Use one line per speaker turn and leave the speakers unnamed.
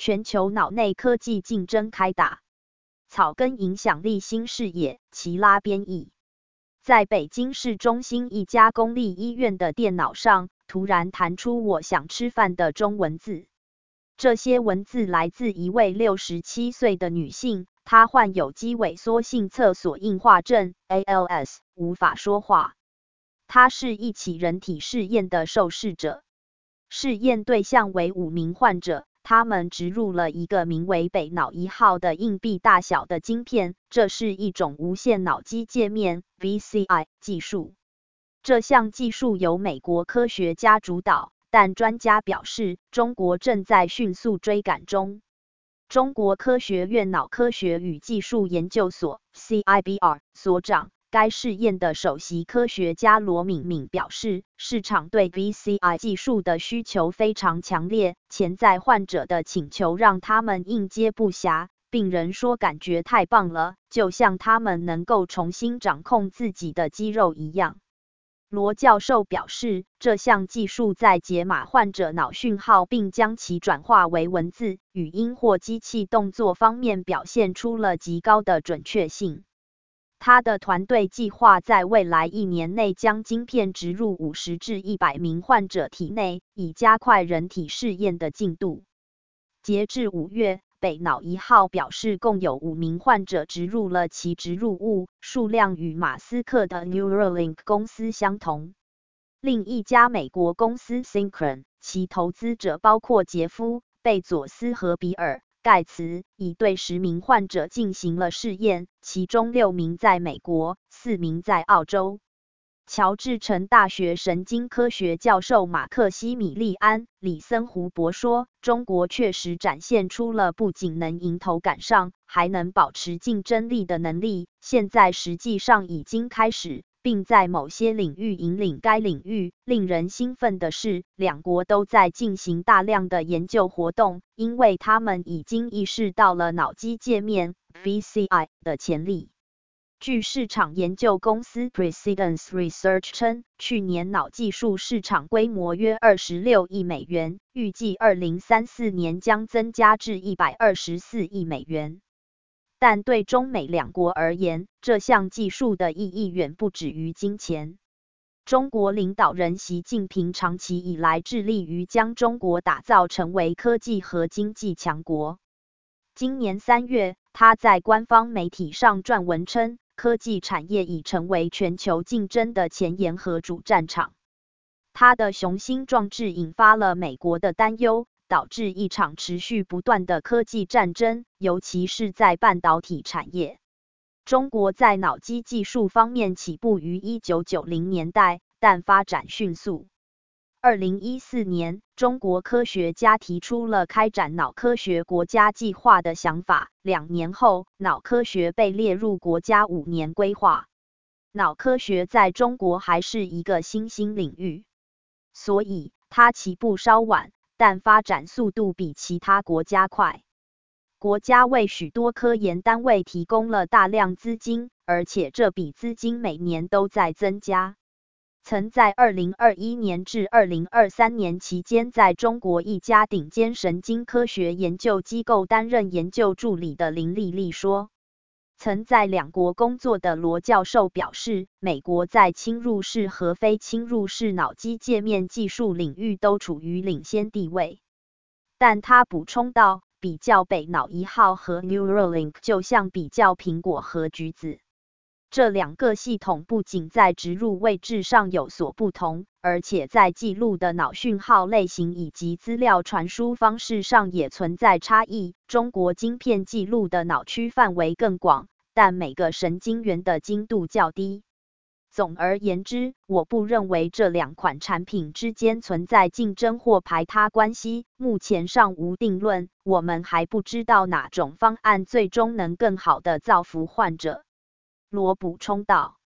全球脑内科技竞争开打。草根影响力新视野，齐拉编译。在北京市中心一家公立医院的电脑上，突然弹出我想吃饭的中文字。这些文字来自一位67岁的女性，她患有肌萎缩性侧索硬化症 ALS， 无法说话。她是一起人体试验的受试者，试验对象为5名患者，他们植入了一个名为北脑1号的硬币大小的晶片，这是一种无线脑机界面 BCI 技术。这项技术由美国科学家主导，但专家表示，中国正在迅速追赶中。中国科学院脑科学与技术研究所 CIBR 所长，该试验的首席科学家罗敏敏表示，市场对 BCI 技术的需求非常强烈，潜在患者的请求让他们应接不暇。病人说感觉太棒了，就像他们能够重新掌控自己的肌肉一样。罗教授表示，这项技术在解码患者脑讯号并将其转化为文字、语音或机器动作方面表现出了极高的准确性。他的团队计划在未来1年内将晶片植入50至100名患者体内，以加快人体试验的进度。截至5月，北脑1号表示共有5名患者植入了其植入物，数量与马斯克的 Neuralink 公司相同。另一家美国公司 Synchron， 其投资者包括杰夫·贝佐斯和比尔·盖茨，已对10名患者进行了试验，其中6名在美国，4名在澳洲。乔治城大学神经科学教授马克西米利安·里森胡伯说，中国确实展现出了不仅能迎头赶上，还能保持竞争力的能力，现在实际上已经开始，并在某些领域引领该领域。令人兴奋的是，两国都在进行大量的研究活动，因为他们已经意识到了脑机界面 BCI 的潜力。据市场研究公司 Precedence Research 称，去年脑技术市场规模约26亿美元，预计2034年将增加至124亿美元。但对中美两国而言，这项技术的意义远不止于金钱。中国领导人习近平长期以来致力于将中国打造成为科技和经济强国。今年3月，他在官方媒体上撰文称，科技产业已成为全球竞争的前沿和主战场。他的雄心壮志引发了美国的担忧，导致一场持续不断的科技战争，尤其是在半导体产业。中国在脑机技术方面起步于1990年代，但发展迅速。2014年，中国科学家提出了开展脑科学国家计划的想法，2年后，脑科学被列入国家5年规划。脑科学在中国还是一个新兴领域，所以它起步稍晚，但发展速度比其他国家快。国家为许多科研单位提供了大量资金，而且这笔资金每年都在增加。曾在2021年至2023年期间在中国一家顶尖神经科学研究机构担任研究助理的林丽丽说，曾在两国工作的罗教授表示，美国在侵入式和非侵入式脑机界面技术领域都处于领先地位。但他补充道，比较北脑1号和 Neuralink 就像比较苹果和橘子。这两个系统不仅在植入位置上有所不同，而且在记录的脑讯号类型以及资料传输方式上也存在差异。中国晶片记录的脑区范围更广，但每个神经元的精度较低。总而言之，我不认为这两款产品之间存在竞争或排他关系，目前尚无定论，我们还不知道哪种方案最终能更好地造福患者。罗补充道。